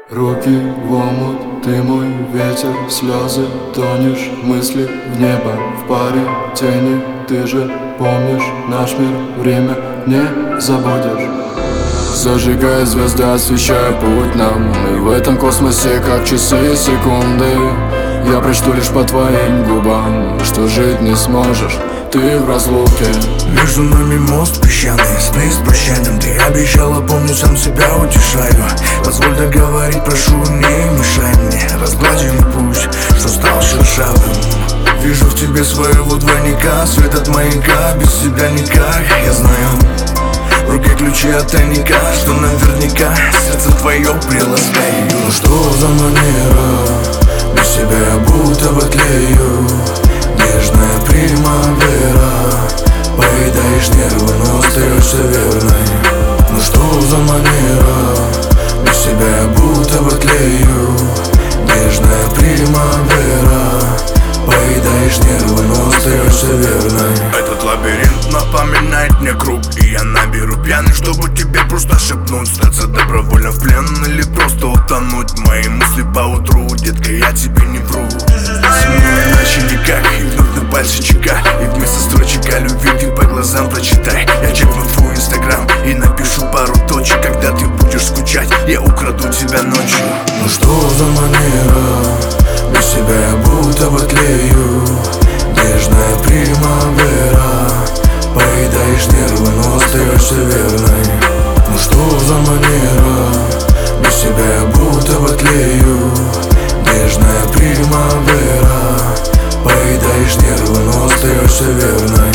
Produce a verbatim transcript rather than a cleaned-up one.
Руки в омут, ты мой ветер, слезы, тонешь, мысли в небо, в паре тени. Ты же помнишь наш мир, время не забудешь. Зажигая звезды, освещая путь нам, мы в этом космосе, как часы и секунды. Я прочту лишь по твоим губам, что жить не сможешь ты в разлуке. Между нами мост песчаный, сны с прощанием. Ты обещала, помню, сам себя утешаю. Позволь договорить, прошу, не мешай мне. Разгладим путь, что стал шершавым. Вижу в тебе своего двойника, свет от маяка, без себя никак. Я знаю, в руке ключи от тайника, что наверняка сердце твое приласкаю. Ну что за манера, без тебя я будто бы тлею. Нежная примавера, поедаешь нервы, но остаешься верной. Ну что за манера, без тебя я будто бы тлею. Нежная примавера, поедаешь нервы, но остаешься верной. Этот лабиринт напоминает мне круг, и я наберу пьяный, чтобы тебе просто шепнуть. Сдаться добровольно в плен или просто утонуть. Мои мысли поутру, детка, я тебе не вру. Со мной иначе никак, и вновь на пальце чека. И вместо строчек о любви ты по глазам прочитай. Я чекну твой инстаграм и напишу пару точек. Когда ты будешь скучать, я украду тебя ночью. Ну что за манера, без тебя я будто бы тлею. Нежная примавера, поедаешь нервы, но остаешься верной. Ну что за манера, без тебя я будто бы тлею. Нежная примавера, поедаешь нервы, но остаешься верной.